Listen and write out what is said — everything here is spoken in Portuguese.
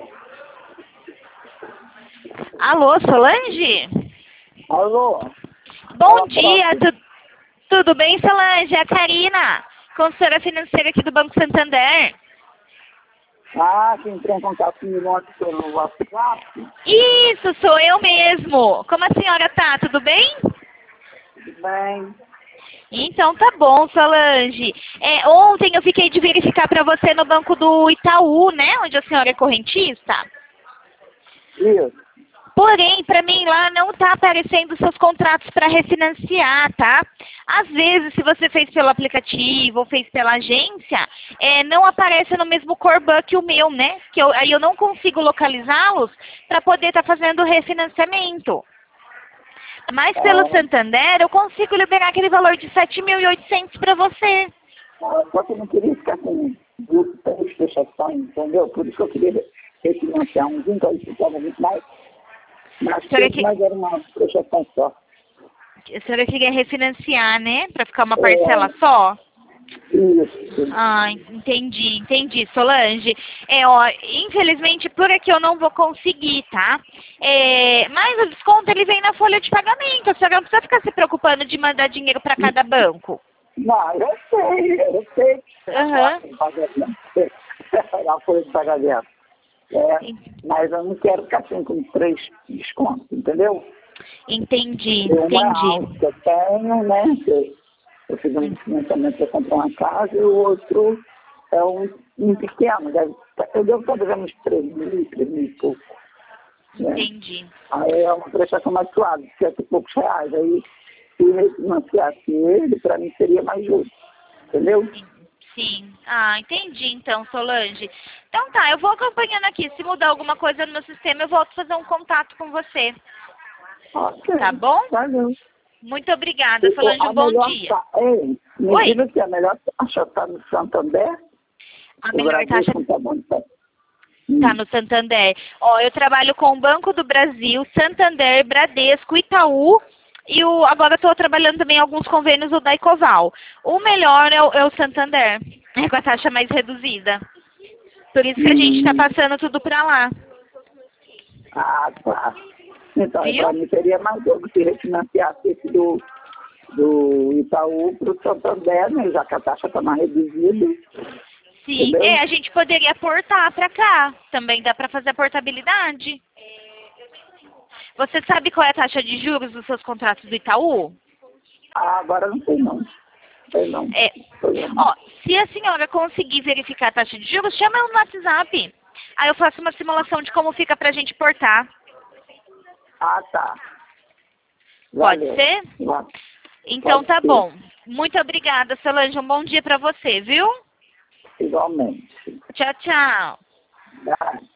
Alô, Solange? Alô? Bom dia, tudo bem, Solange? É a Karina, consultora financeira aqui do Banco Santander. Ah, que entrou em contato comigo ontem pelo WhatsApp. Isso, sou eu mesmo. Como a senhora tá? Tudo bem? Tudo bem? Então tá bom, Solange. Ontem eu fiquei de verificar para você no banco do Itaú, né? Onde a senhora é correntista. Isso. Porém, para mim lá não está aparecendo seus contratos para refinanciar, tá? Às vezes, se você fez pelo aplicativo ou fez pela agência, não aparece no mesmo Corban que o meu, né? Aí eu não consigo localizá-los para poder estar fazendo o refinanciamento. Mas pelo Santander, eu consigo liberar aquele valor de 7.800 para você. Só que eu não queria ficar com duas, três fechações, entendeu? Por isso que eu queria refinanciar um, então eu ficava muito mais tempo, mas era uma fechação só. A senhora queria refinanciar, né? Para ficar uma parcela só? Isso. Ah, entendi, Solange. Infelizmente por aqui eu não vou conseguir, tá? Mas o desconto ele vem na folha de pagamento. A senhora não precisa ficar se preocupando de mandar dinheiro para cada banco. Não, eu sei. Aham. A folha de pagamento. Mas eu não quero ficar assim com 3 descontos, entendeu? Entendi. Um é alto que eu tenho, né? Eu fiz um financiamento para comprar uma casa e o outro é um pequeno. Eu devo estar devendo uns 3.000 e pouco. Né? Entendi. Aí é uma prestação mais suave, R$ 7 e poucos. Aí, se refinanciasse ele, para mim seria mais justo. Entendeu? Sim. Ah, entendi então, Solange. Então tá, eu vou acompanhando aqui. Se mudar alguma coisa no meu sistema, eu volto fazer um contato com você. Ok. Tá bom? Valeu. Muito obrigada, Solange. Um bom dia. Me diga que a melhor taxa está no Santander? A melhor taxa Tá tá no Santander. Eu trabalho com o Banco do Brasil, Santander, Bradesco, Itaú e agora estou trabalhando também em alguns convênios do Daicoval. O melhor é o Santander, com a taxa mais reduzida. Por isso que a gente está passando tudo para lá. Ah, tá. Então, Viu? para mim seria mais jogo se refinanciasse esse do Itaú para o Santander, né? Já que a taxa está mais reduzida. Sim, entendeu? a gente poderia aportar para cá. Também dá para fazer a portabilidade. Você sabe qual é a taxa de juros dos seus contratos do Itaú? Ah, agora não sei não. Sei não. Se a senhora conseguir verificar a taxa de juros, chama ela no WhatsApp. Aí eu faço uma simulação de como fica pra gente portar. Ah, tá. Pode Valeu. ser? Então tá bom. Muito obrigada, Solange. Um bom dia pra você, viu? Igualmente. Tchau, tchau. Tá.